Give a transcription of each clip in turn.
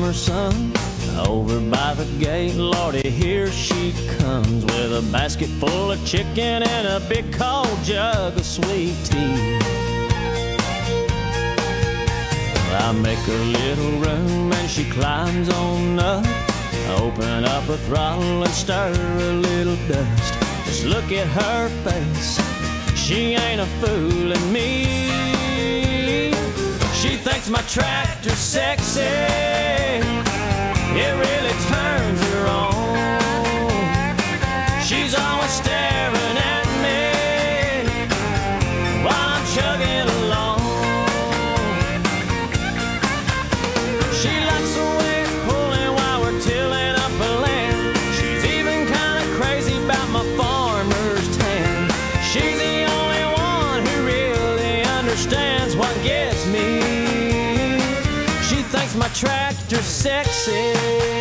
summer sun. Over by the gate, Lordy, here she comes with a basket full of chicken and a big cold jug of sweet tea. I make her little room and she climbs on up. Open up her throttle and stir a little dust. Just look at her face, she ain't a fooling me. She thinks my tractor's sexy, it really turns her on. She's always staring at me while I'm chugging along. She likes the way it's pulling while we're tilling up a land. She's even kind of crazy about my farmer's tan. She's the only one who really understands what gets me. She thinks my tractor's sexy.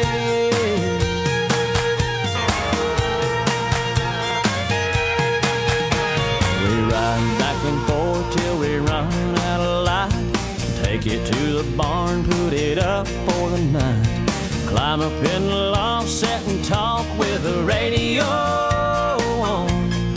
We ride back and forth till we run out of light. Take it to the barn, put it up for the night. Climb up in the loft, sit and talk with the radio on.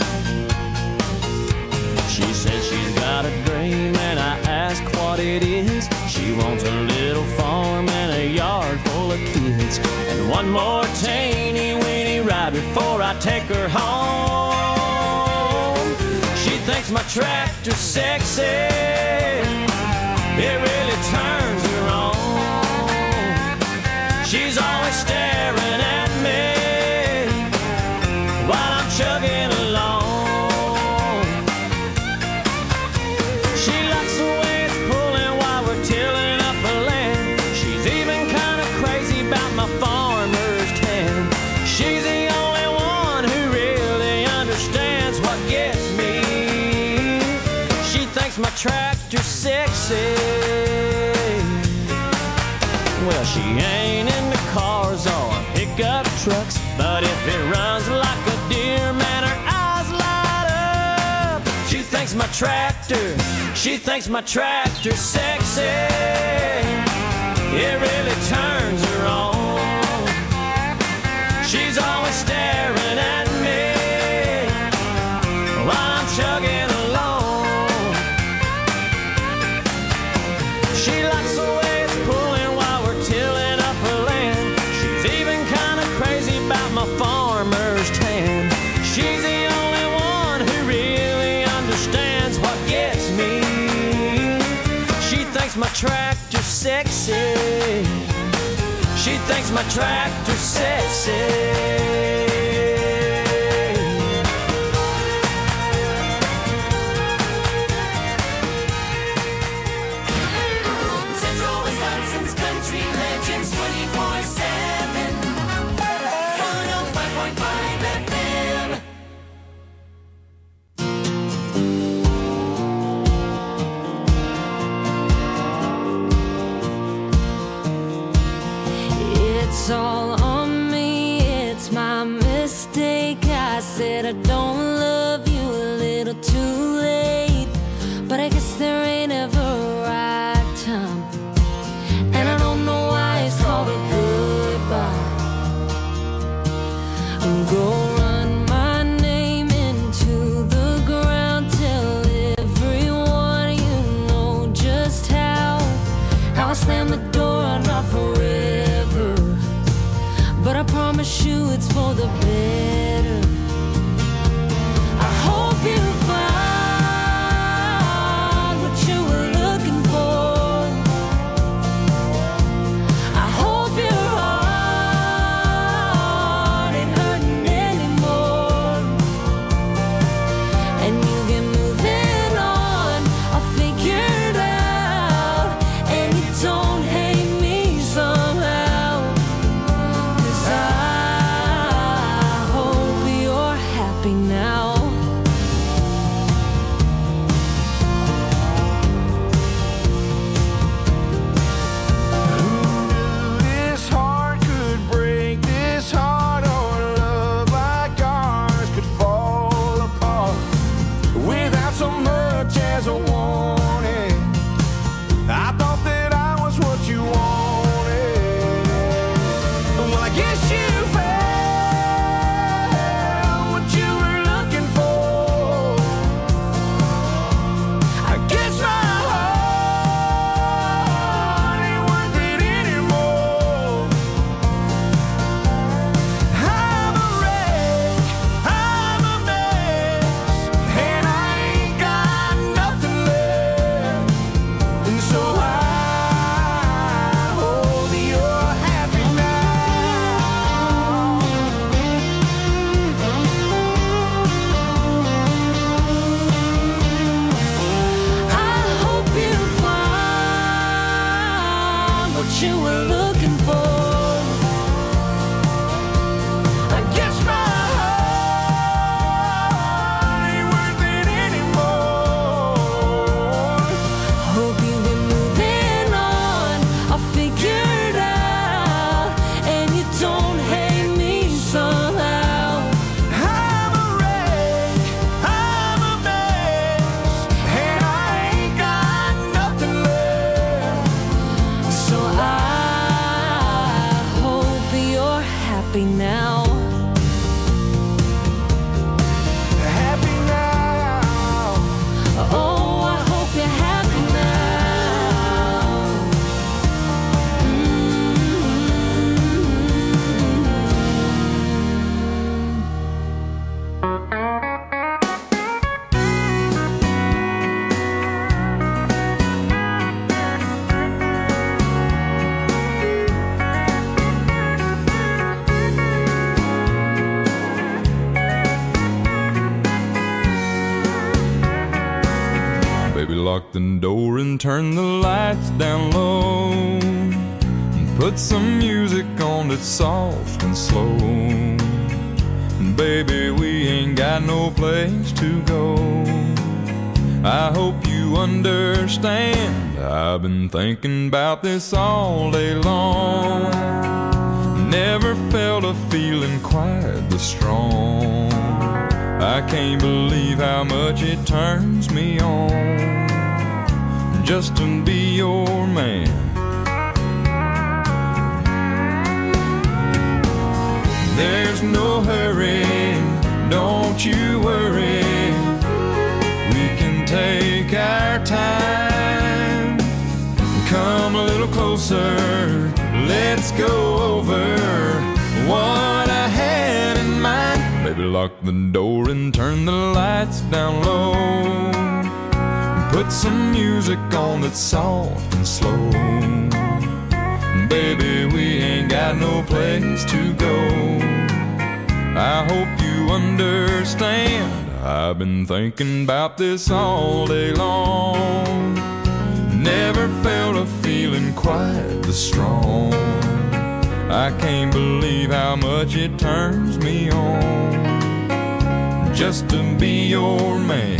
She says she's got a dream and I ask what it is. She wants a little farm and a yard full of kids, and one more teeny weeny ride before I take her home. She thinks my tractor's sexy, it really turns her on. She's always staring at me while I'm chugging along. She likes the way it's pulling while we're tilling up a land. She's even kind of crazy about my farmer's tan. She's the only one who really understands what gets me. She thinks my tractor's sexy. Well, she ain't into cars or pickup trucks, but if it runs like a deer, man, her eyes light up. She thinks my tractor's sexy, it really turns her on. She's always staring at me while I'm chugging along. She likes the way it's pulling while we're tilling up her land. She's even kind of crazy about my farmer's tan. She's the only one who really understands what gets me. She thinks my tractor's sexy. She thinks my tractor's sexy. It's all on me, it's my mistake. I said I don't love you a little too late, but I guess there ain't ever a right time, and I don't know why it's called a goodbye. Go run my name into the ground, tell everyone you know just how I slam the door and not forever, but I promise you it's for the better. I hope you find what lock the door and turn the lights down low, and put some music on that's soft and slow. And baby, we ain't got no place to go. I hope you understand, I've been thinking about this all day long. Never felt a feeling quite this strong. I can't believe how much it turns me on just to be your man. There's no hurry, don't you worry. We can take our time. Come a little closer, let's go over what I had in mind. Baby, lock the door and turn the lights down low, put some music on that's soft and slow. Baby, we ain't got no place to go. I hope you understand, I've been thinking about this all day long. Never felt a feeling quite this strong. I can't believe how much it turns me on just to be your man.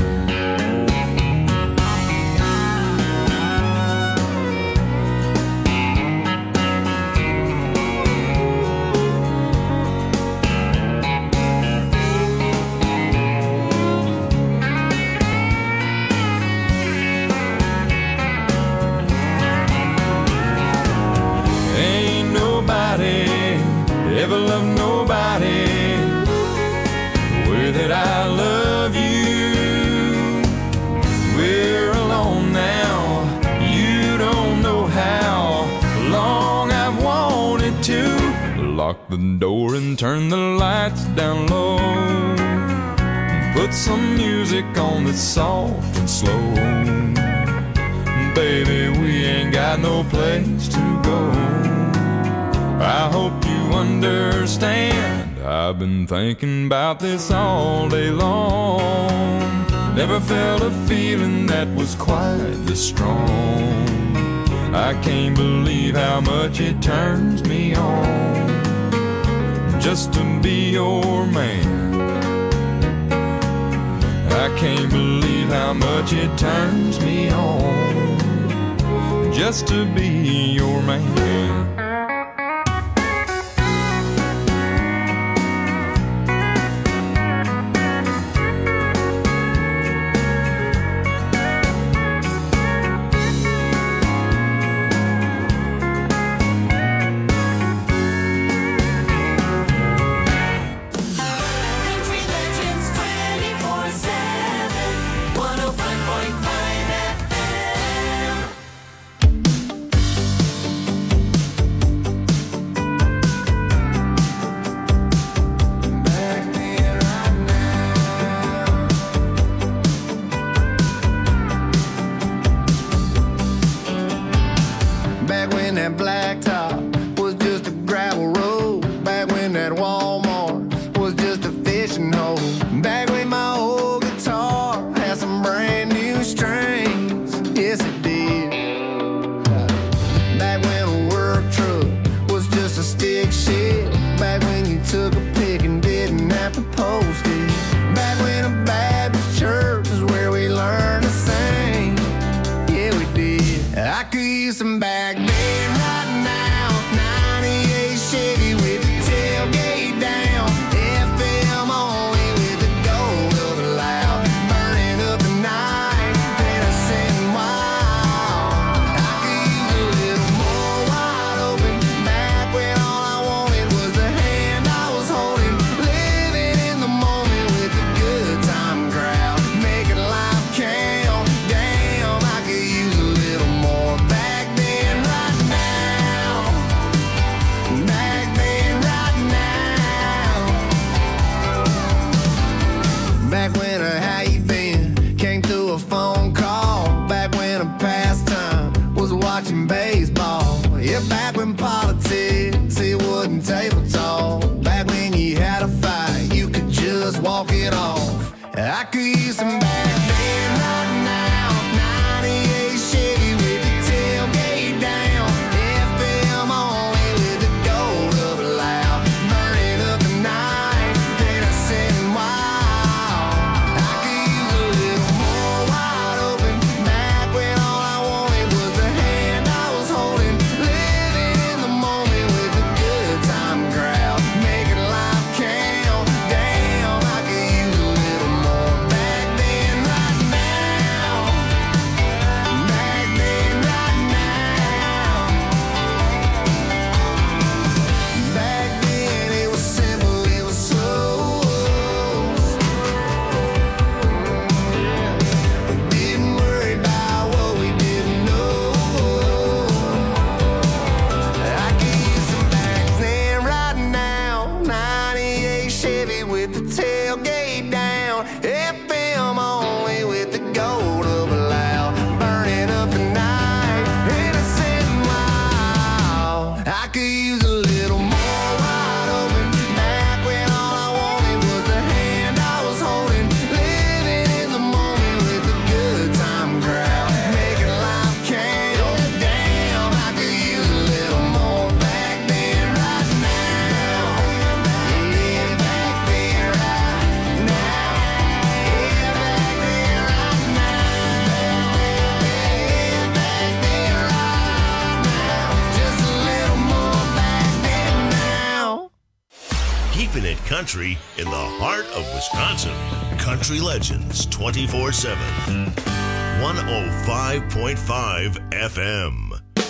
Ever love nobody the way that I love you. We're alone now, you don't know how long I've wanted to. Lock the door and turn the lights down low, put some music on that's soft and slow. Baby, we ain't got no place to go. I hope you understand, I've been thinking about this all day long. Never felt a feeling that was quite this strong. I can't believe how much it turns me on just to be your man. I can't believe how much it turns me on just to be your man. walk it off. I could use some back then, right now, country in the heart of Wisconsin. Country Legends 24/7. 105.5 FM.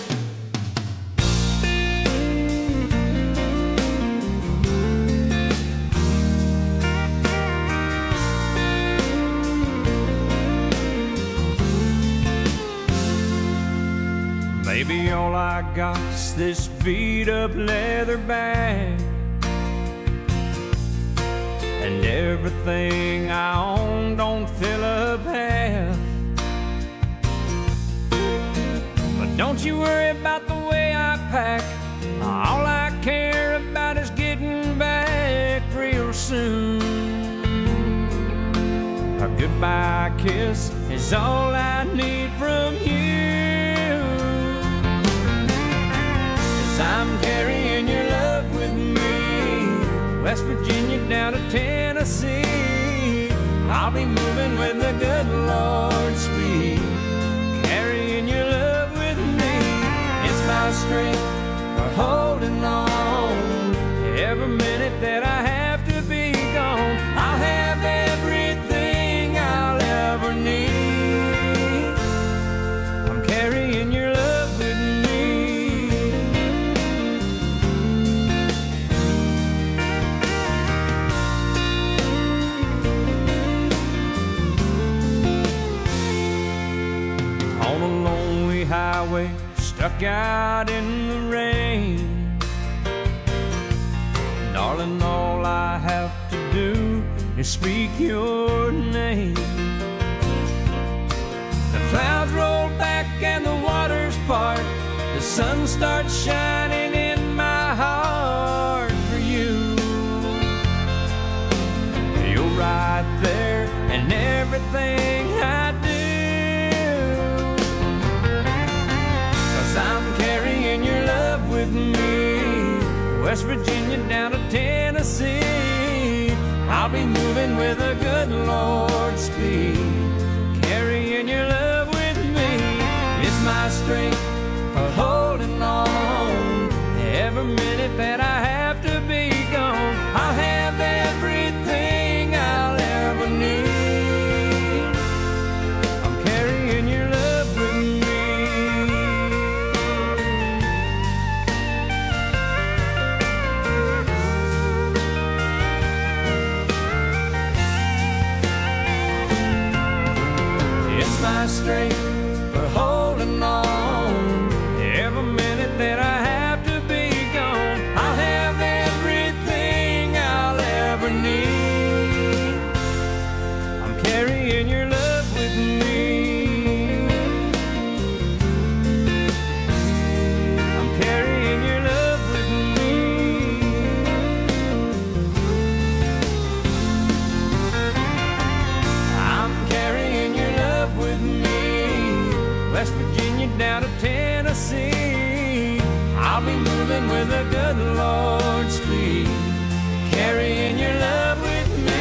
Maybe all I got's this beat up leather bag, and everything I own don't fill up half. But don't you worry about the way I pack. All I care about is getting back real soon. A goodbye kiss is all I need from you. I'm carrying your love with me, West Virginia down to Tennessee. I'll be moving with the good Lord's speed, carrying your love with me. It's my strength for holding on. Every minute that I have to be gone, I'll have everything I'll ever need. I'm carrying your love with me. Highway, stuck out in the rain. Darling, all I have to do is speak your name. The clouds roll back and the waters part. The sun starts shining in my heart for you. You're right there and everything I do. I'm carrying your love with me, West Virginia down to Tennessee. I'll be moving with a good Lord's speed, carrying your love with me. It's my strength for holding on. Every minute that I have to be gone, I'll have everything I'll ever need. I'm carrying your love with me. My strength for holding on. Every minute that I have to be gone, I'll have everything I'll ever need. I'm carrying your love with me. I'm carrying your love with me. I'm carrying your love with me, West Virginia down to Tennessee. I'll be moving with a good Lord's speed, carrying your love with me.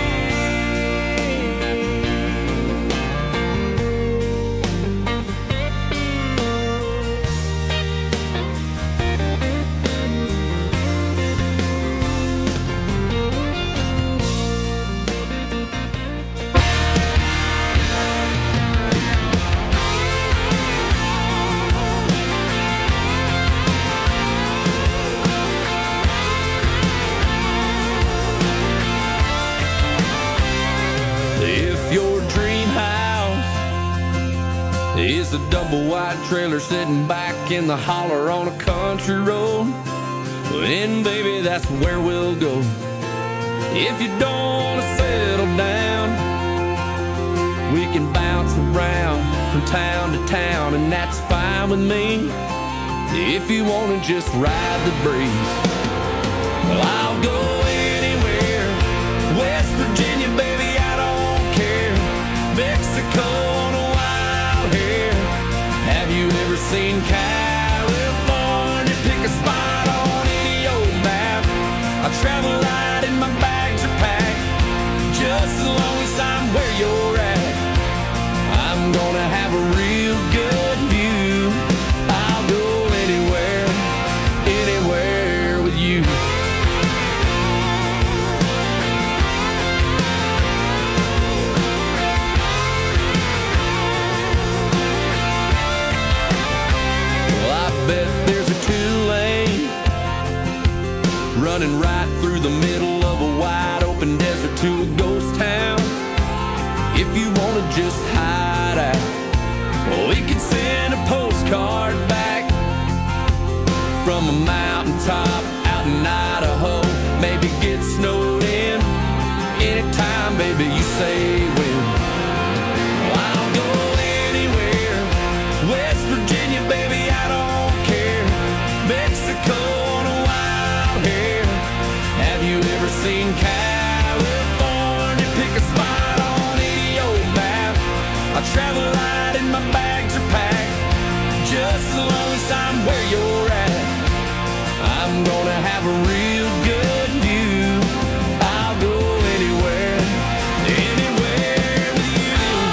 Is a double wide trailer sitting back in the holler on a country road, then baby, that's where we'll go. If you don't want to settle down, we can bounce around from town to town, and that's fine with me. If you want to just ride the breeze, well, I'll go anywhere. West Virginia, baby, I don't care. Mexico on a wild hair. Have you ever seen California? Pick a spot on any old map. I travel light and my bags are packed, just as long as I'm where you're at. I'm gonna have a real good view. I'll go anywhere, anywhere with you. running right through the middle of a wide open desert to a ghost town. If you wanna just hide out, we could send a postcard back from a mountaintop out in Idaho. Maybe get snowed in anytime, baby, you say when. I'll go anywhere, West Virginia, baby, I don't care. Mexico on a wild hair. Have you ever seen California? Pick a spot on any old map. I travel light and my bags are packed. Just as long as I'm where you're at, I'm gonna have a real good view. I'll go anywhere, anywhere with you.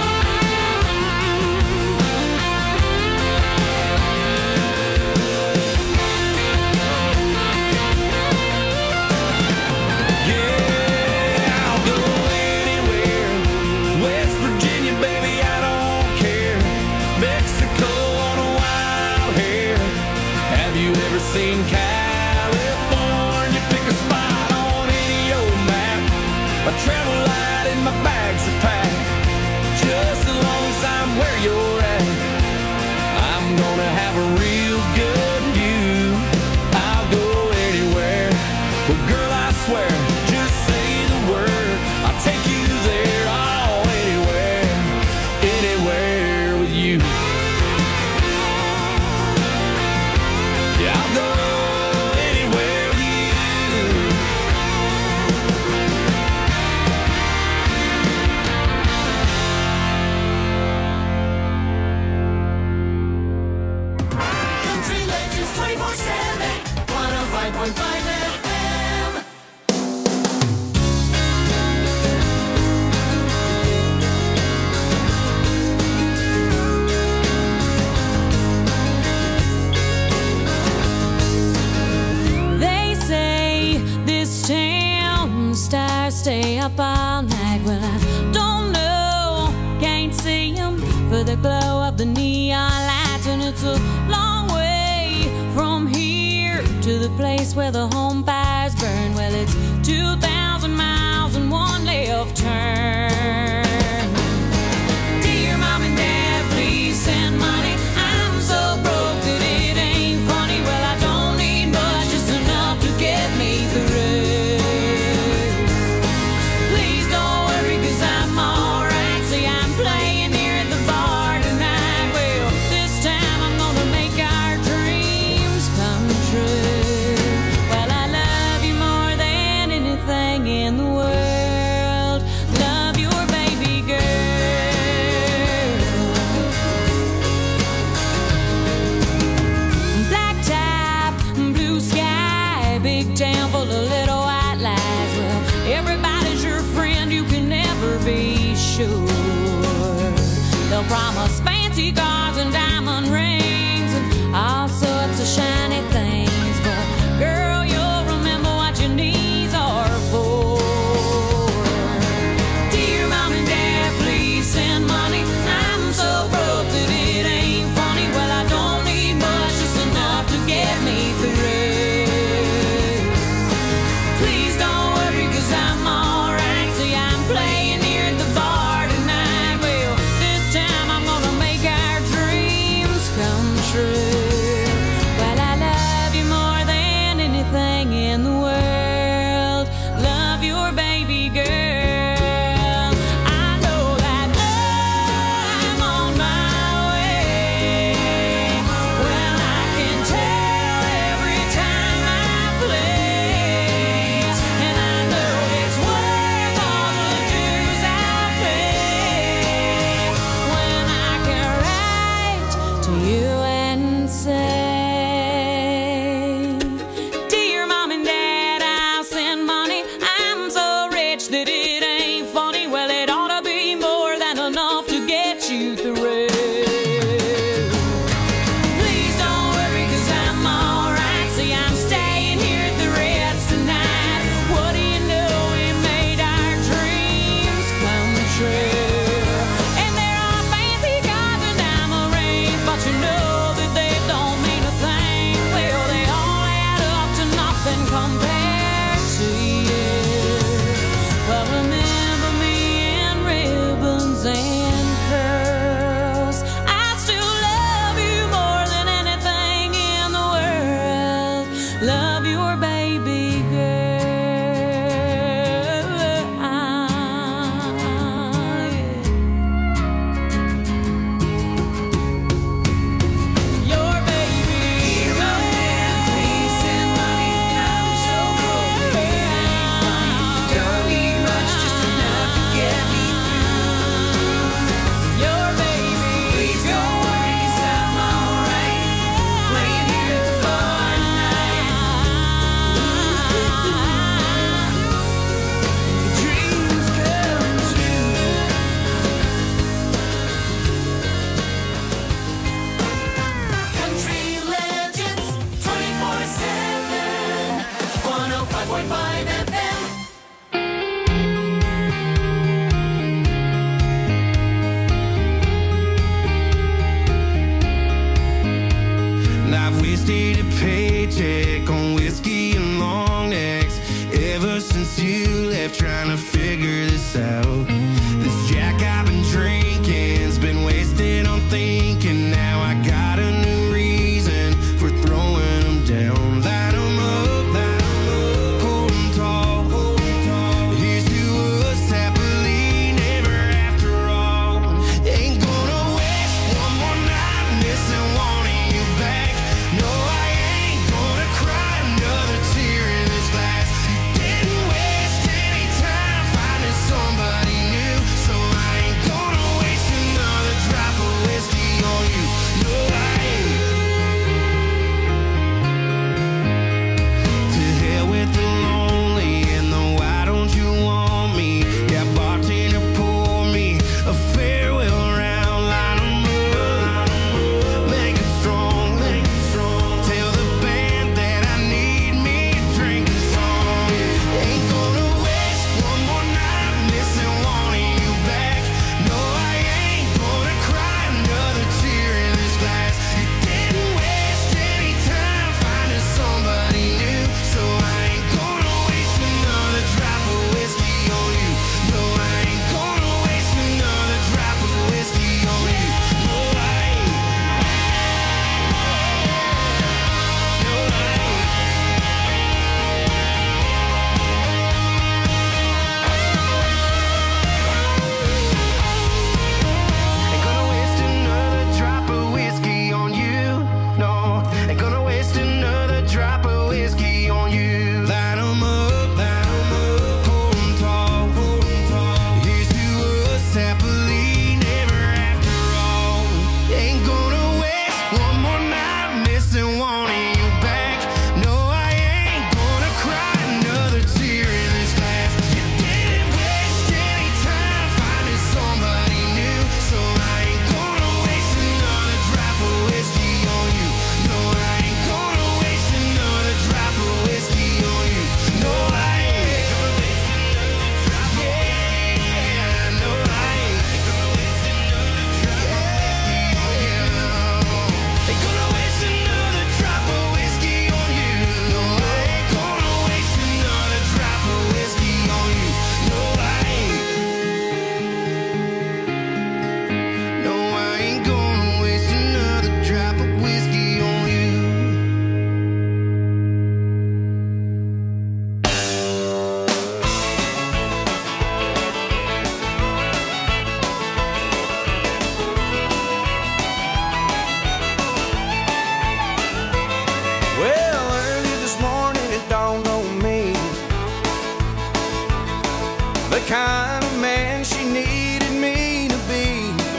Yeah, I'll go anywhere. West Virginia, baby, I don't care. Mexico on a wild hair. Have you ever seen California? Pick a spot on any old map. I travel light and my bags are packed. Just as long as I'm where you're at, I'm gonna have a real good view. I'll go anywhere. Well, girl, I swear, just say the word, I'll take you there. Oh, anywhere, anywhere with you. Yeah, I'll go anywhere with you. Country Legends 24/7, 105.5 FM. They say this town stars stay up all night. Well, I don't know, can't see them for the glow of the neon lights. And it's a long way from here to the place where the home fires burn. Well, it's 2,000 miles and one left turn. Dear Mom and Dad, please send money. I'm so broke that it ain't funny. Well, I don't need much, just enough to get me through. Please don't worry, 'cause I'm alright. See, I'm playing here at the bar tonight. Well, this time I'm gonna make our dreams come true. Well, I love you more than anything in the world. Love your baby girl. Black top, blue sky, big town full of little white lies. Well, everybody's your friend, you can never be sure. They'll promise fancy cars and diamond rings and all sorts of shiny things. But girl, you'll remember what your knees are for. Dear Mom and Dad, please send money. I'm so broke that it ain't funny. Well, I don't need much, just enough to get me through. Please don't worry, 'cause I'm alright. See, I'm playing here at the bar tonight. Well, this time I'm gonna make our dreams come true. Well, I love you more than anything in the world. Love your baby girl. I know that I'm on my way. Well, I can tell every time I play. And I know it's worth all the dues I pay. When I can write to you and say, Dear Mom and Dad, I'll send money. I'm so rich that it ain't funny. Well, it ought to be more than enough to get you through. Please don't worry, 'cause I'm alright. See, I'm staying here at the Ritz tonight. What do you know, we made our dreams come true. And there are fancy cars and diamond rings, but you know that they don't mean a thing. Well, they all add up to nothing compared wasted a paycheck on whiskey and long necks. Ever since you left, trying to figure this out. This Jack I've been drinking's been wasted on thinking. Now I got a new reason for throwing them down. Light 'em up, hold 'em tall. Here's to us happily never after all. Ain't gonna waste one more night missing wanting you back. No, I ain't gonna cry another tear in this glass. Didn't waste any time finding somebody new, so I ain't gonna waste another drop of whiskey on you. No, I ain't. To hell with the lonely and the why don't you want me? Yeah, bartender, pour me a farewell round. Line 'em up, make it strong. Tell the band that I need me a drinking song. Ain't gonna waste one more night missing wanting you back. No, I ain't gonna cry another tear in this glass. You didn't waste any time finding somebody new, so I ain't gonna waste another drop of whiskey on you. No, I ain't gonna waste another drop of whiskey on you. No, I ain't. No, I ain't. Ain't gonna waste another drop of whiskey on you. No, ain't gonna waste another drop of whiskey on you. Light 'em up, hold 'em tall. Here's to us happily never after all. Ain't gonna waste one more night missing wanting you back. No, I ain't gonna cry another tear in this glass. You didn't waste any time finding somebody new, so I ain't gonna waste another drop of whiskey on you. No, I ain't gonna waste another drop of whiskey on you. No, I ain't gonna waste another drop. Yeah, no, I ain't gonna waste another drop of whiskey on you. Ain't gonna waste another drop of whiskey on you. No, I ain't gonna waste another drop of whiskey on you. No, I ain't. No, I ain't gonna waste another drop of whiskey on you. Well, early this morning it dawned on me the kind of man she needed me to be.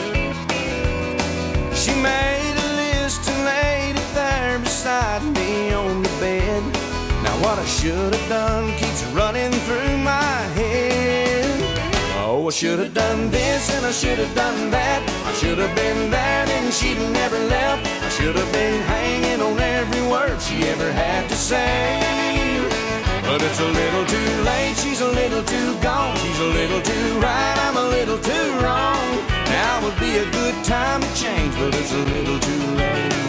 She made a list and laid it there beside me on the bed. Now what I should have done keeps running through my head. Oh, I should have done this and I should have done that. I should have been there and she'd have never left. I should have been hanging on every word she ever had to say. But it's a little too late, she's a little too gone. She's a little too right, I'm a little too wrong. Now would be a good time to change, but it's a little too late.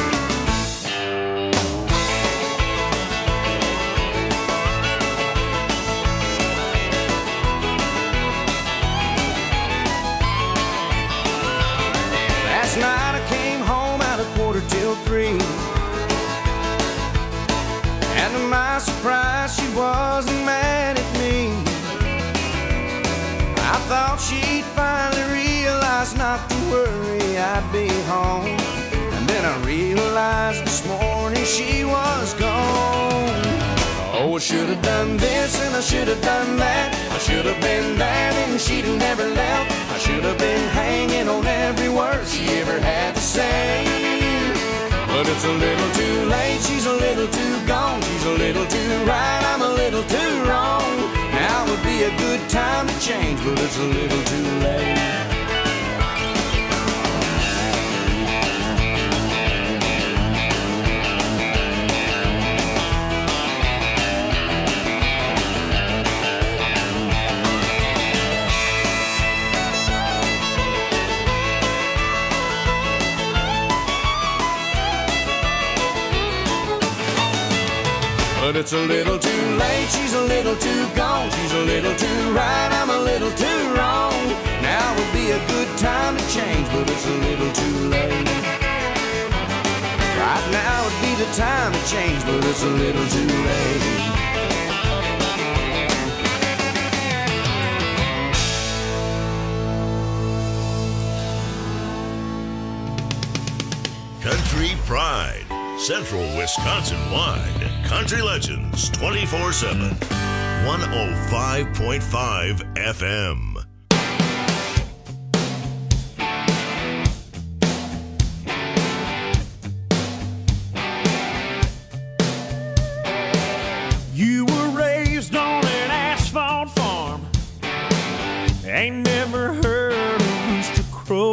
Last night I came home at 2:45, and to my surprise she wasn't mad at me. I thought she'd finally realize not to worry, I'd be home. And then I realized this morning she was gone. Oh, I should have done this and I should have done that. I should have been there and she'd have never left. I should have been hanging on every word she ever had to say. But it's a little too late, she's a little too gone. She's a little too right, I'm a little too wrong. Now would be a good time to change, but it's a little too late. but it's a little too late. She's a little too gone. She's a little too right. I'm a little too wrong. Now would be a good time to change, but it's a little too late. Right now would be the time to change, but it's a little too late. Country Pride, Central Wisconsin-wide. Country Legends 24/7. 105.5 FM. You were raised on an asphalt farm. Ain't never heard a rooster crow.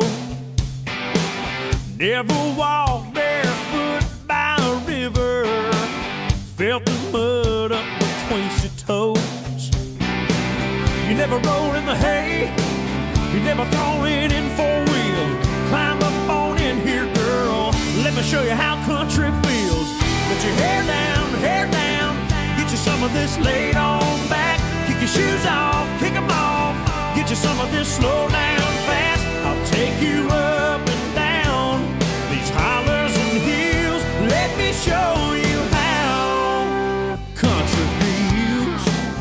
Never walked barefoot by a river. Felt the mud up between your toes. You never rolled in the hay. You never thrown it in four-wheel. Climb up on in here, girl. Let me show you how country feels. Put your hair down, hair down. Get you some of this laid on back. Kick your shoes off, kick them off. Get you some of this slow down fast. I'll take you up and down these hollers and hills. Let me show you how country feels.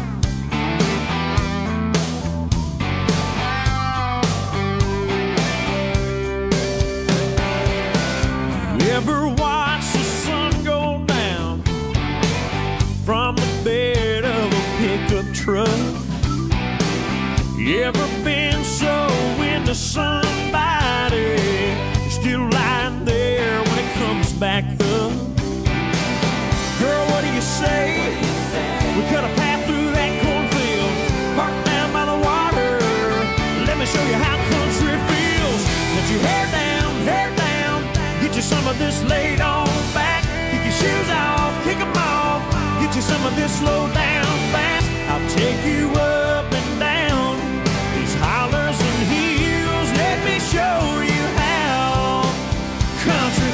You ever watch the sun go down from the bed of a pickup truck? You ever been so into somebody still lying there when it comes back up? Girl, what do you say? We cut a path through that cornfield, parked down by the water. Let me show you how country feels. Let your hair down, hair down. Get you some of this laid on back. Kick your shoes off, kick them off. Get you some of this slow down fast. I'll take you up and down these hollers and hills. Let me show you how country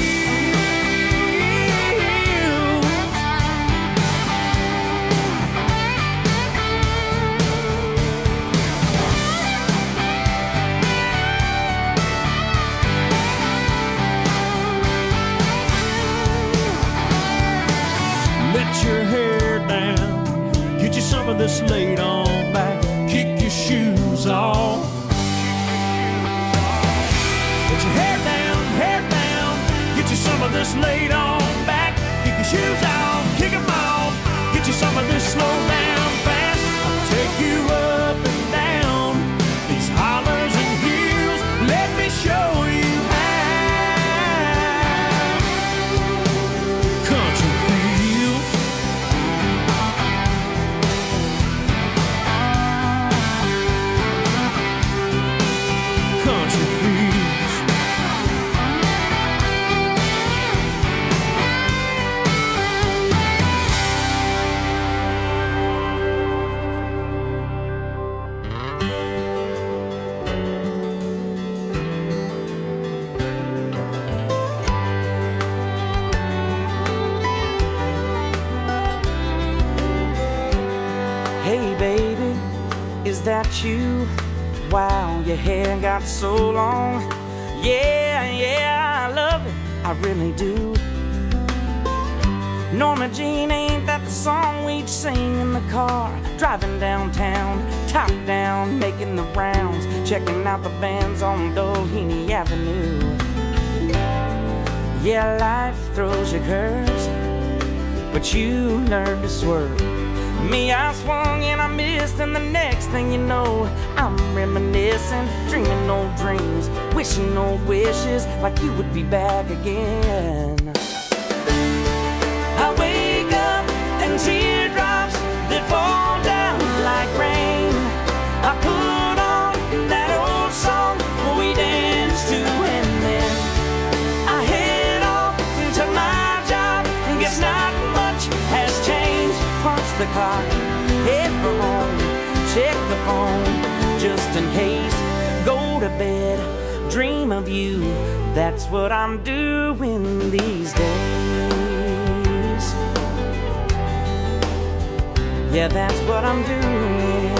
feels. Let your hair down. Get you some of this laid on back. Kick your shoes off. Let your hair down, hair down. Get you some of this laid on back. Kick your shoes off, kick them off. Get you some of this slow down fast. I'll take you up and down these hollers and hills. Let me show you how country feels. Country feels. Hey baby, is that you? Wow, your hair got so long. Yeah, I love it, I really do. Norma Jean, ain't that the song we'd sing in the car? Driving downtown, top down, making the rounds, checking out the bands on Doheny Avenue. Yeah, life throws you curves, but you learn to swerve. Me, I swung and I missed, and the next thing you know, I'm reminiscing, dreaming old dreams, wishing old wishes like you would be back again. I wake up and teardrops that fall down like rain. I put on that old song we danced to, and then I head off to my job. Guess not much has changed. Punch the clock, head for home, check the phone just in case. Go to bed, dream of you. That's what I'm doing these days. Yeah, that's what I'm doing.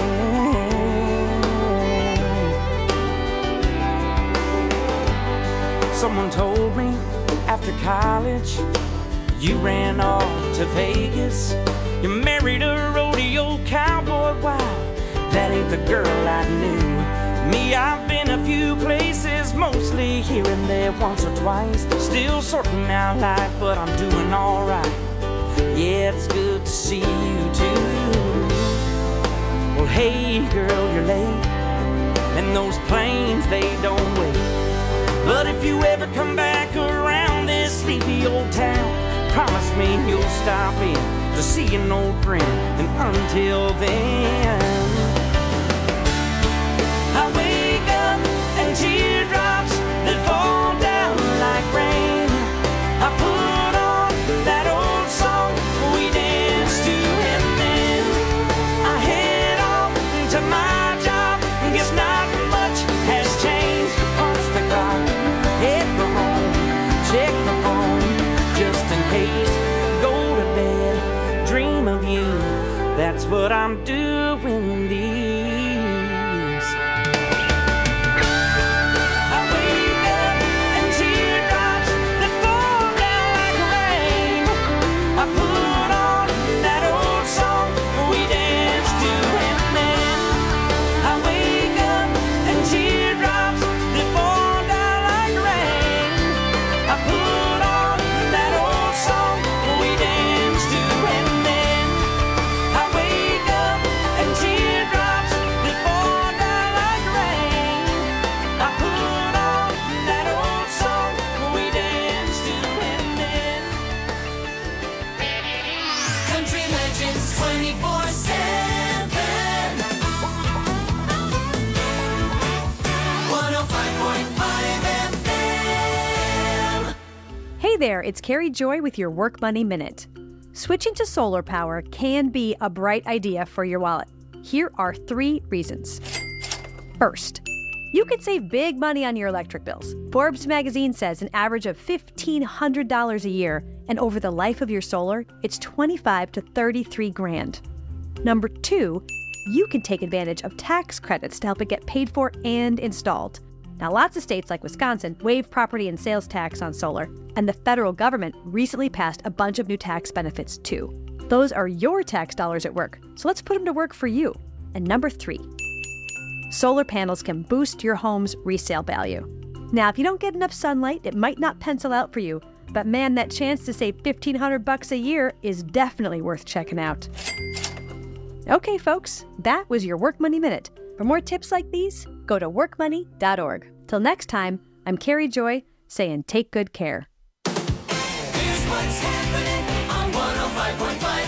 Someone told me after college you ran off to Vegas. You married a rodeo cowboy. Wow, that ain't the girl I knew. Me, I've been a few places, mostly here and there, once or twice. Still sorting out life, but I'm doing alright. Yeah, it's good to see you too. Well, hey girl, you're late, and those planes, they don't wait. But if you ever come back around this sleepy old town, promise me you'll stop in to see an old friend. And until then, I wake up and teardrops that fall down like rain. I put on that old song we danced to, and then I head off to my job. Guess not much has changed. Punch the clock, head for home, check the phone just in case. Go to bed, dream of you. That's what I'm doing these. Hey there, it's Carrie Joy with your Work Money Minute. Switching to solar power can be a bright idea for your wallet. Here are 3 reasons. First, you could save big money on your electric bills. Forbes magazine says an average of $1,500 a year, and over the life of your solar, it's $25 to $33 grand. Number 2, you can take advantage of tax credits to help it get paid for and installed. Now, lots of states like Wisconsin waive property and sales tax on solar, and the federal government recently passed a bunch of new tax benefits too. Those are your tax dollars at work, so let's put them to work for you. And number 3, solar panels can boost your home's resale value. Now, if you don't get enough sunlight, it might not pencil out for you, but man, that chance to save $1,500 a year is definitely worth checking out. Okay, folks, that was your Work Money Minute. For more tips like these, go to workmoney.org. Till next time, I'm Carrie Joy, saying take good care. Here's what's happening on 105.5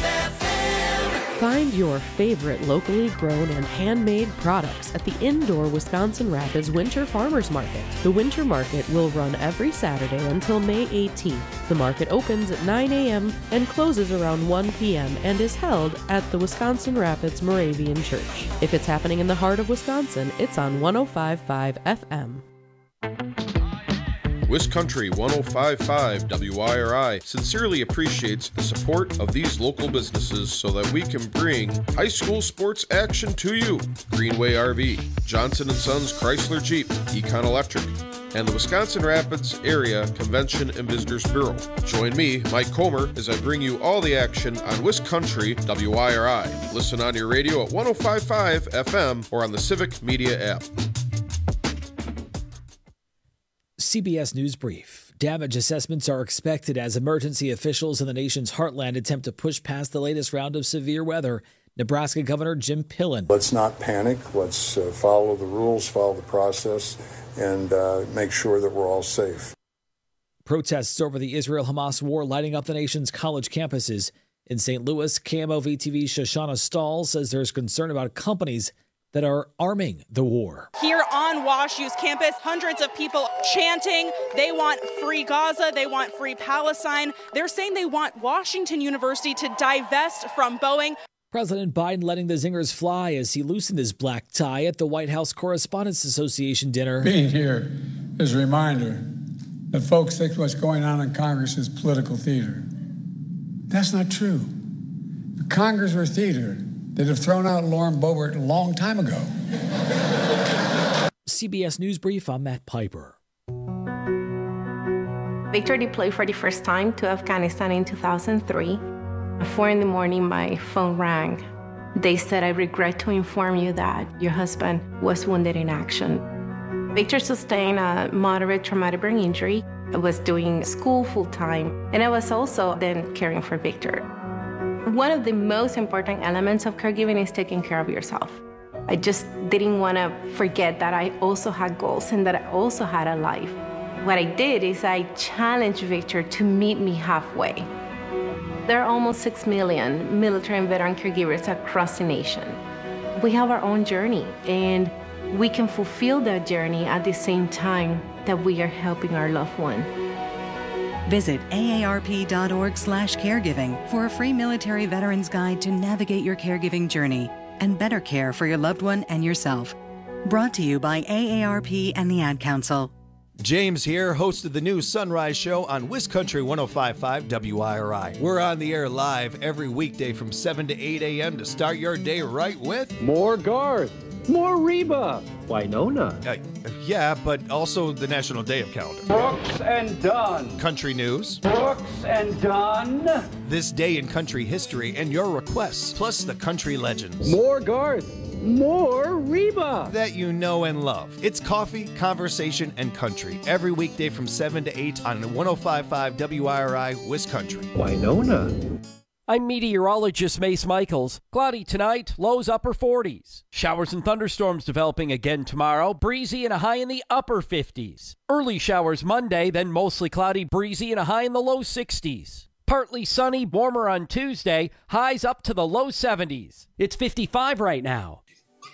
FM. Find your favorite locally grown and handmade products at the indoor Wisconsin Rapids Winter Farmers Market. The Winter Market will run every Saturday until May 18th. The market opens at 9 a.m. and closes around 1 p.m. and is held at the Wisconsin Rapids Moravian Church. If it's happening in the heart of Wisconsin, it's on 105.5 FM. WisCountry 105.5 WIRI sincerely appreciates the support of these local businesses so that we can bring high school sports action to you. Greenway RV, Johnson & Sons Chrysler Jeep, Econ Electric, and the Wisconsin Rapids Area Convention and Visitors Bureau. Join me, Mike Comer, as I bring you all the action on WisCountry WIRI. Listen on your radio at 105.5 FM or on the Civic Media app. CBS News Brief. Damage assessments are expected as emergency officials in the nation's heartland attempt to push past the latest round of severe weather. Nebraska Governor Jim Pillen. Let's not panic. Let's follow the rules, follow the process, and make sure that we're all safe. Protests over the Israel-Hamas war lighting up the nation's college campuses. In St. Louis, KMOV-TV's Shoshana Stahl says there's concern about companies that are arming the war. Here on WashU's campus, hundreds of people chanting. They want free Gaza. They want free Palestine. They're saying they want Washington University to divest from Boeing. President Biden letting the zingers fly as he loosened his black tie at the White House Correspondents Association dinner. Being here is a reminder that folks think what's going on in Congress is political theater. That's not true. If Congress were theater, They'd have thrown out Lauren Boebert a long time ago. CBS News Brief, I'm Matt Piper. Victor deployed for the first time to Afghanistan in 2003. At 4 a.m, my phone rang. They said, "I regret to inform you that your husband was wounded in action." Victor sustained a moderate traumatic brain injury. I was doing school full-time, and I was also then caring for Victor. One of the most important elements of caregiving is taking care of yourself. I just didn't want to forget that I also had goals and that I also had a life. What I did is I challenged Victor to meet me halfway. There are almost 6 million military and veteran caregivers across the nation. We have our own journey, and we can fulfill that journey at the same time that we are helping our loved one. Visit aarp.org/caregiving for a free military veterans guide to navigate your caregiving journey and better care for your loved one and yourself. Brought to you by AARP and the Ad Council. James here, host of the new Sunrise Show on WisCountry 105.5 WIRI. We're on the air live every weekday from 7 to 8 a.m. to start your day right with more Garth, more Reba, Winona. Yeah, but also the National Day of Calendar. Brooks and Dunn. Country news. Brooks and Dunn. This day in country history and your requests, plus the country legends. More Garth. More Reba that you know and love. It's coffee, conversation, and country every weekday from 7 to 8 on 105.5 WIRI WisCountry. Winona. I'm meteorologist Mace Michaels. Cloudy tonight, lows upper 40s. Showers and thunderstorms developing again tomorrow, breezy and a high in the upper 50s. Early showers Monday, then mostly cloudy, breezy and a high in the low 60s. Partly sunny, warmer on Tuesday, highs up to the low 70s. It's 55 right now.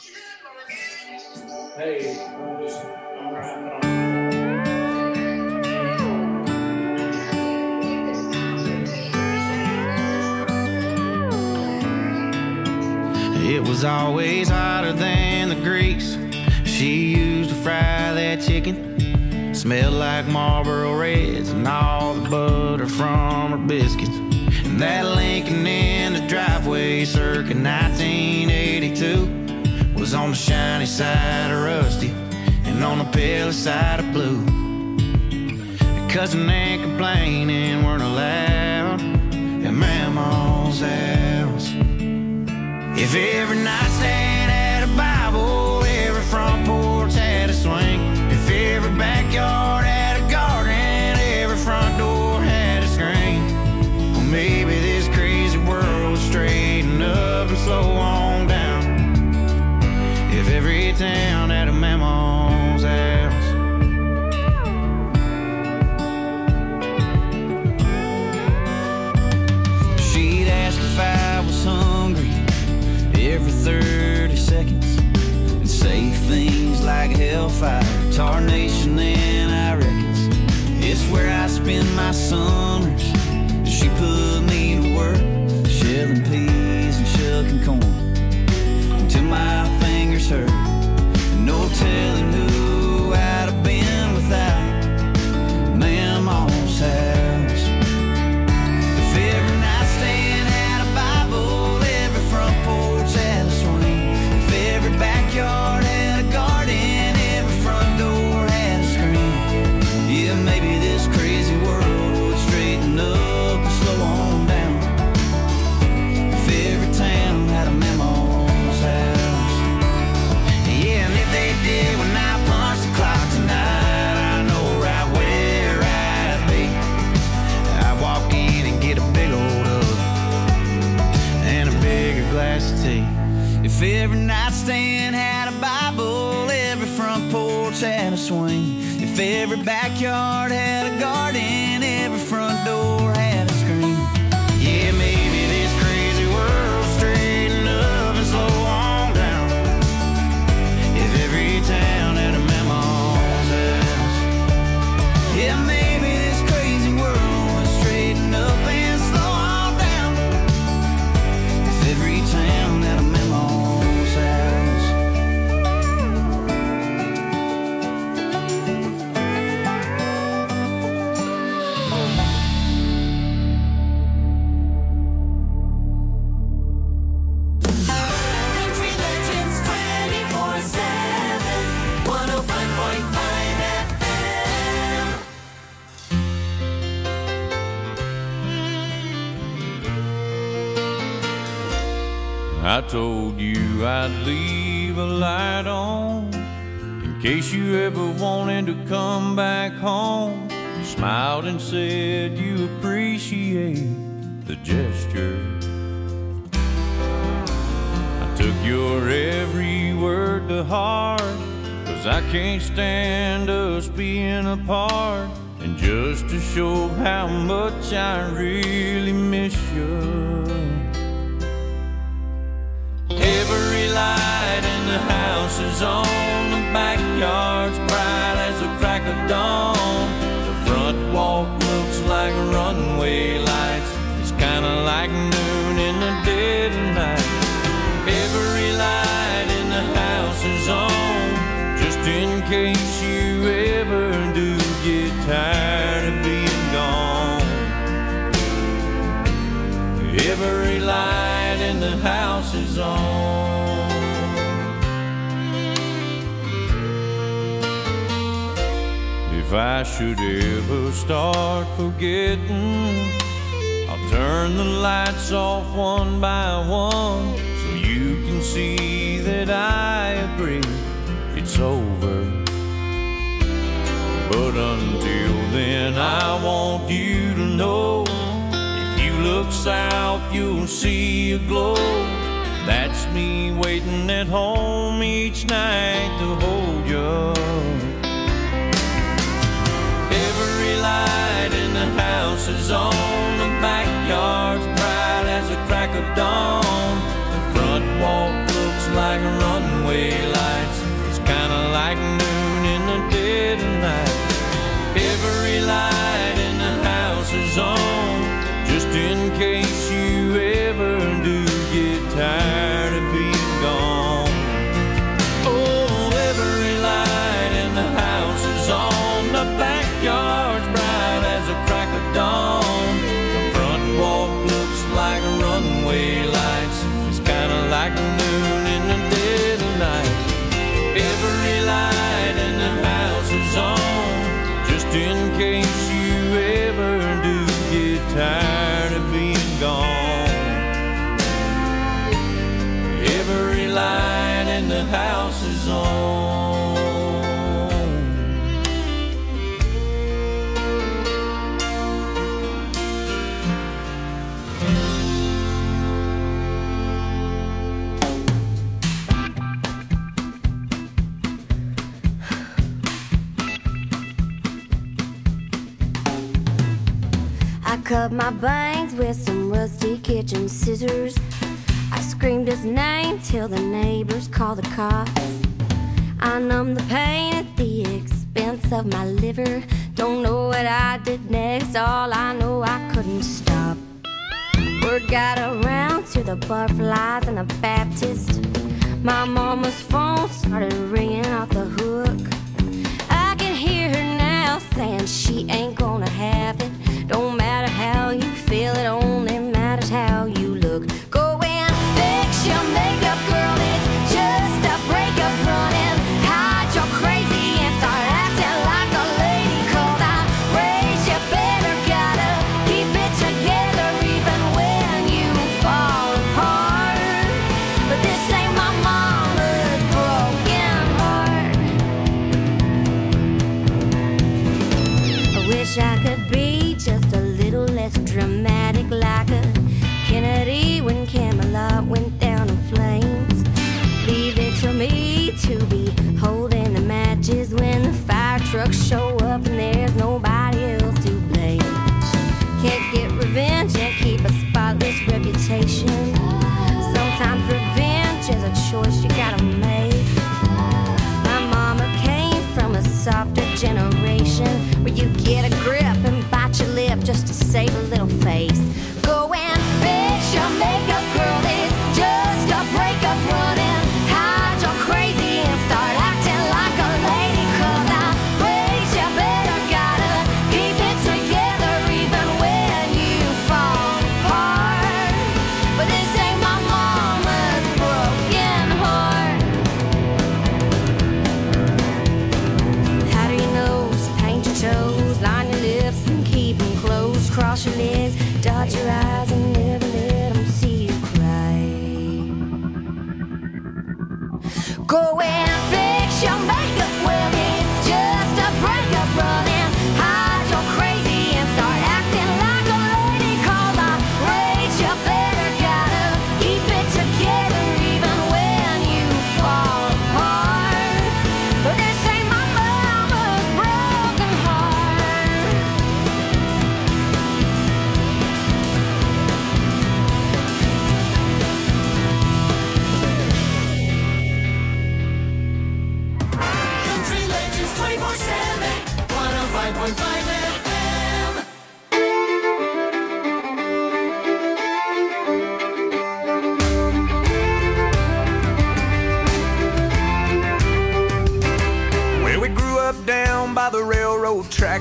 Hey, it was always hotter than the grease she used to fry that chicken. Smelled like Marlboro Reds and all the butter from her biscuits. And that Lincoln in the driveway circa 1982 was on the shiny side of rusty and on the pale side of blue. Cussing and complaining weren't allowed at Mama's house. If every nightstand had a Bible, every front porch had a swing. If every backyard had a garden, every front door had a screen. Well, maybe this crazy world would straighten up and slow on down. If every town had a Mama's house. She'd ask if I was hungry every 30 seconds and say things like hellfire, tarnation, and I reckons it's where I spend my summers. She put me to work shelling peas and shucking corn until my fingers hurt. No telling who I'd have been without Mama's house. If every nightstand had a Bible, every front porch had a swing. If every backyard had a garden, every front door had a screen. Yeah, maybe this crazy world would straighten up and slow on down. If every town had a Mama's house. Yeah, and if they did when I punch the clock tonight, I know right where I'd be. I'd walk in and get a big old hug and a bigger glass of tea. If every nightstand had a Bible, every front porch had a swing. If every backyard had a garden, every front door had a screen. Yeah, maybe this crazy world straighten up and slow on down. If every town had a Mama's house. Yeah, maybe this crazy world would straighten up and slow on down. If every town had a Mama's house. I told you I'd leave a light on in case you ever wanted to come back home. You smiled and said you appreciate the gesture. I took your every word to heart, 'cause I can't stand us being apart. And just to show how much I really miss you, every light in the house is on, the backyard's bright as the crack of dawn. The front walk looks like runway lights, it's kinda like noon in the dead of night. Every light in the house is on, just in case you ever do get tired of being gone. Every light in the house is on. If I should ever start forgetting, I'll turn the lights off one by one, so you can see that I agree it's over. But until then, I want you to know, if you look south, you'll see a glow. That's me waiting at home each night to hold you. Every light in the house is on, the backyard's bright as the crack of dawn. The front walk looks like runway lights, it's kinda like noon in the dead of night. Every light in the house is on, just in case you ever do get tired of being gone. Oh, every light in the house is on, the backyard's bright as a crack of dawn. The front walk looks like runway lights, it's kinda like noon in the dead of night. Every light in the house is on, just in case you ever do get tired of being gone. Every light in the house is on. Cut my bangs with some rusty kitchen scissors. I screamed his name till the neighbors called the cops. I numbed the pain at the expense of my liver. Don't know what I did next, all I know I couldn't stop. Word got around to the butterflies and the Baptist. My mama's phone started ringing off the hook. I can hear her now saying she ain't gonna have it. Don't matter how you feel, it only matters how you look. Go and fix your makeup, girl, it's just a breakup. Running, hide your crazy and start acting like a lady. 'Cause I raised you better, gotta keep it together even when you fall apart. But this ain't my mama's broken heart. I wish I could be just a little less dramatic, like a Kennedy when Camelot went down in flames. Leave it to me to be holding the matches when the fire trucks show up and there's nobody else to blame. Can't get revenge and keep a spotless reputation. Sometimes revenge is a choice you gotta make. My mama came from a softer generation where you get a grip and bite your lip just to save a little face. Go and fix your makeup, girl, it's just a breakup. Running, hide your crazy and start acting like a lady. 'Cause I raised you better, gotta keep it together even when you fall apart. But this ain't my mama's broken heart. How do you know? Paint your toes, line your lips and keep them closed. Cross your legs, dot your eyes and never let them see you cry.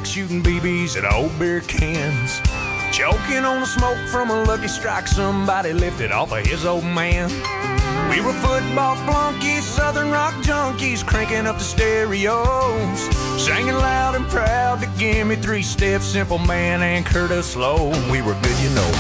shooting BBs at old beer cans. Choking on the smoke from a Lucky Strike somebody lifted off of his old man. We were football flunkies, southern rock junkies, cranking up the stereos, singing loud and proud to Give Me Three Steps, Simple Man, and Curtis Low. We were good, you know.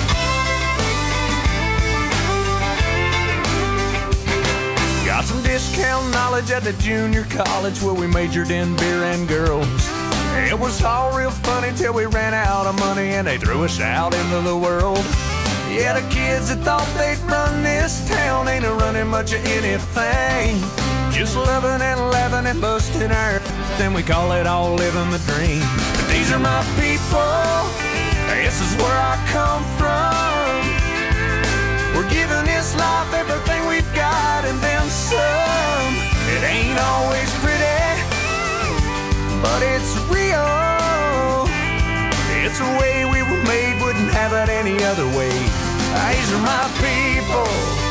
Got some discount knowledge at the junior college where we majored in beer and girls. It was all real funny till we ran out of money and they threw us out into the world. Yeah, the kids that thought they'd run this town ain't running much of anything. Just loving and laughing and busting our then we call it all living the dream. But these are my people, this is where I come from. We're giving this life everything we've got and then some. It ain't always pretty, but it's real. It's a way we were made, wouldn't have it any other way. These are my people.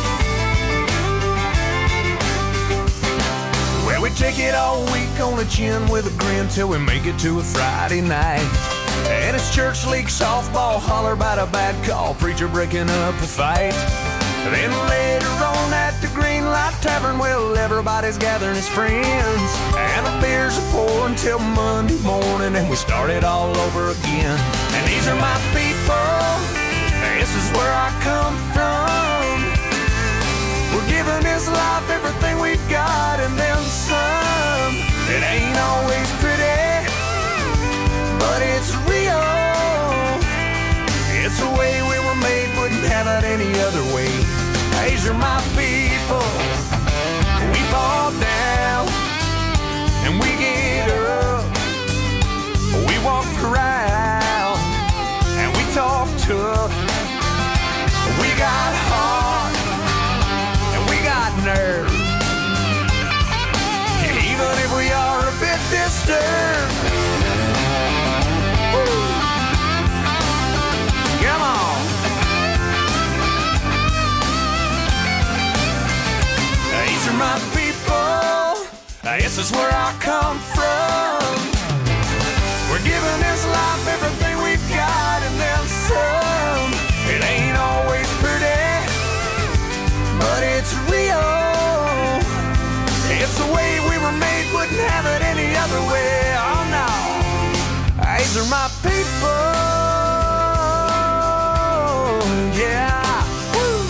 Well, we take it all week on the chin with a grin till we make it to a Friday night. And it's church league softball, holler about a bad call, preacher breaking up a fight. Then later on at the Green Light Tavern, well, everybody's gathering as friends. And the beers are pouring till Monday morning, and we start it all over again. And these are my people, this is where I come from. We're giving this life everything we've got and then some. It ain't always pretty, but it's real. It's the way we were made, wouldn't have it any other way. These are my people. We fall down and we get up. We walk around and we talk tough. We got heart and we got nerve. Even if we are a bit disturbed. Woo. Come on. These are my people. This is where I come from. We're giving this life everything we've got and then some. It ain't always pretty, but it's real. It's the way we were made, wouldn't have it any other way. Oh no, these are my people. Yeah. Woo.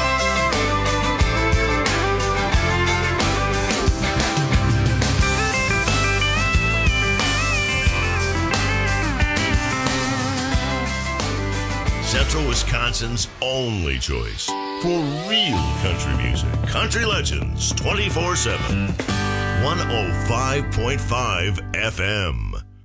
Central Wisconsin's only choice for real country music. Country Legends 24/7. 105.5 FM.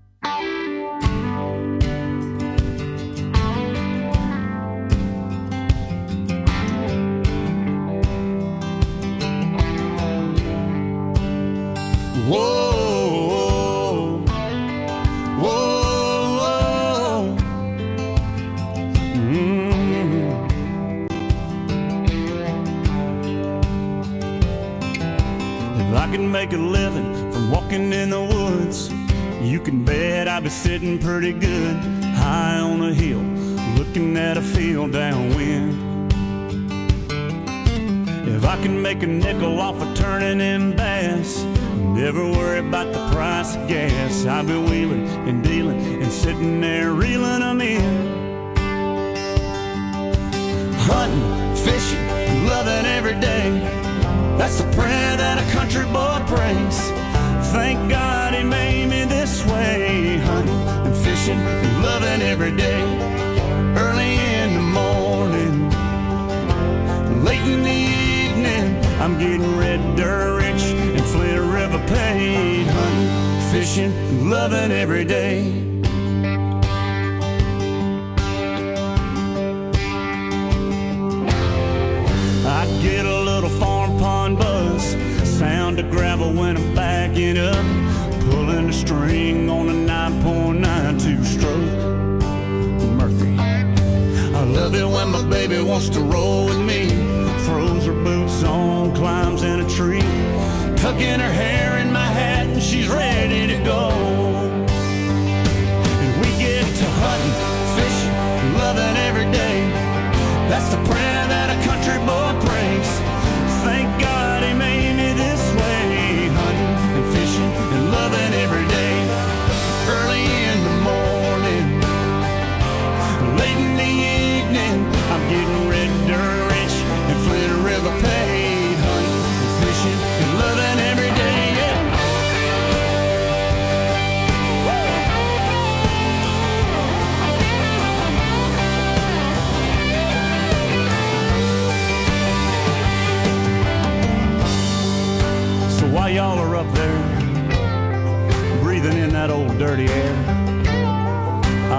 Whoa, whoa, whoa. If I could make a living from walking in the woods, you can bet I'd be sitting pretty good, high on a hill, looking at a field downwind. If I could make a nickel off of turning in bass, never worry about the price of gas, I'd be wheeling and dealing and sitting there reeling them in. Hunting, fishing, loving every day, that's the prayer that a country boy prays. Thank God he made me this way. Hunting and fishing and loving every day. Early in the morning, late in the evening, I'm getting red dirt rich and Flint River paid. Hunting, fishing, and loving every day. I get a little farm pond buzz, sound of gravel when I'm backing up, pulling a string on a 9.92 stroke Murphy. I love it when my baby wants to roll with me, throws her boots on, climbs in a tree, tucking her hair in my hat and she's ready to go.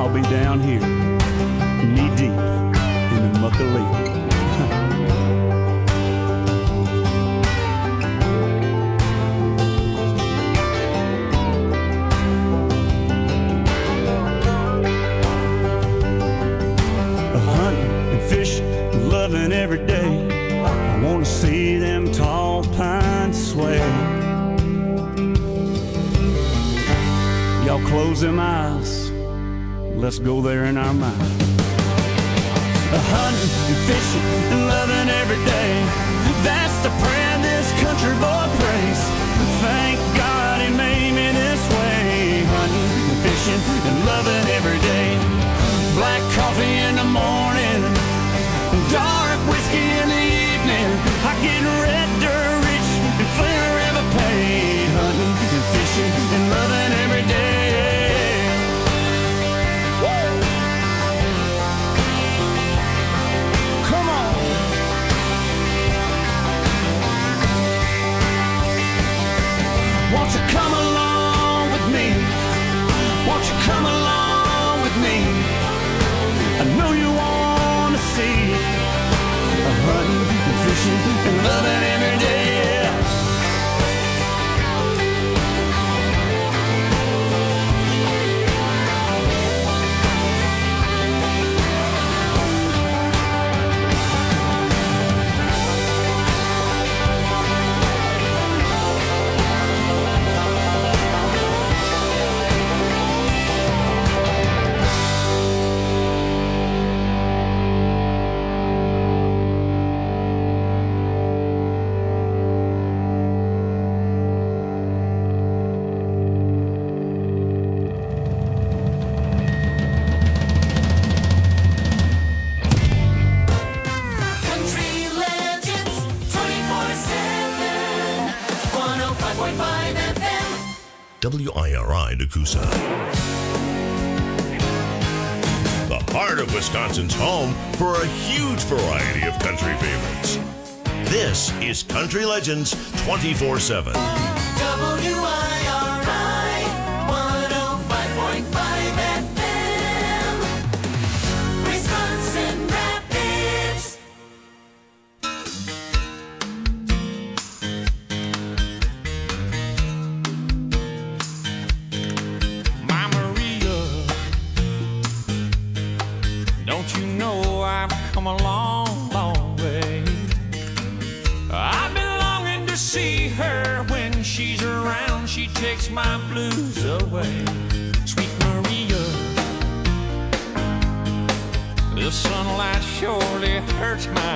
I'll be down here, knee deep in the muck of leaving. Loving every day, I want to see them tall pines sway. Y'all close them eyes, let's go there in our mind. Hunting and fishing and loving every day, that's the prayer this country boy prays. Thank God he made me this way. Hunting and fishing and loving every day. Black coffee in the morning, dark whiskey in the evening. I get red dirt rich and forever paid. Hunting and fishing and loving every day. Woo! Come on. Won't you come along with me? Won't you come along with me? I know you want to see hunting and fishing and loving every day. WIRI Nakusa. The heart of Wisconsin's home for a huge variety of country favorites. This is Country Legends 24/7. WIRI 105.5 FM, Wisconsin Rapids. My Maria, don't you know I've come a long, long way? I've been longing to see her. When she's around, she takes my blues away. Sweet Maria, the sunlight surely hurts my